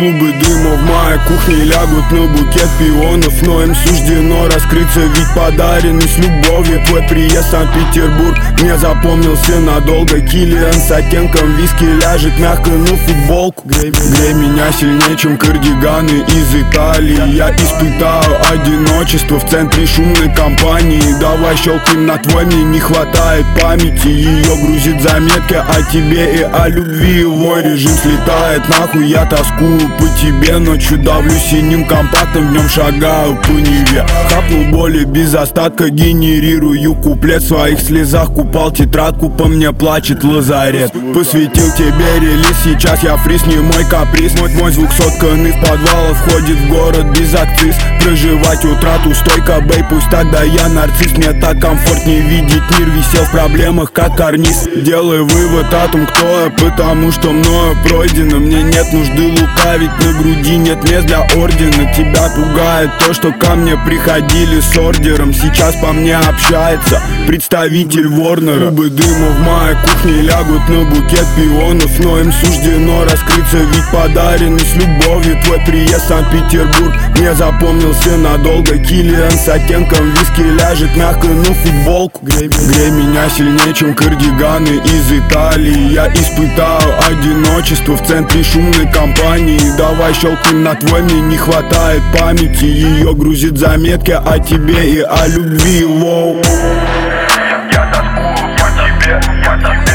Клубы дыма в моей кухне лягут на букет пионов, но им суждено раскрыться, ведь подаренный с любовью. Твой приезд в Санкт-Петербург мне запомнился надолго. Киллиан с оттенком виски ляжет мягко на футболку. Грей меня сильнее, чем кардиганы из Италии. Я испытаю одиночество в центре шумной компании. Давай щелкнем на твой, мне не хватает памяти. Ее грузит заметки о тебе и о любви. Его режим слетает нахуй, я тоскую по тебе. Ночью давлю синим компактом, днем шагаю по Неве. Хапнул боли без остатка, генерирую куплет. В своих слезах купал тетрадку, по мне плачет лазарет. Посвятил тебе релиз, сейчас я фриз, не мой каприз. Мой звук сотканный в подвалах, входит в город без акциз. Проживать утрату стойко, бей, пусть тогда я нарцисс. Мне так комфортнее видеть мир, висел в проблемах как карниз. Делай вывод о том, кто я, потому что мною пройдено. Мне нет нужды лукавить, на груди нет мест для ордена. Тебя пугает то, что ко мне приходили с ордером. Сейчас по мне общается представитель Ворнера. Клубы дыма в моей кухне лягут на букет пионов, но им суждено раскрыться, ведь подаренный с любовью. Твой приезд в Санкт-Петербург мне запомнился надолго. Киллиан с оттенком виски ляжет мягко на футболку. Грей меня сильнее, чем кардиганы из Италии. Я испытаю одиночество в центре шумной компании. Давай щелкнем на твой, мне не хватает памяти. Ее грузит заметки о тебе и о любви. Воу. Я тоскую по тебе, я тоскую.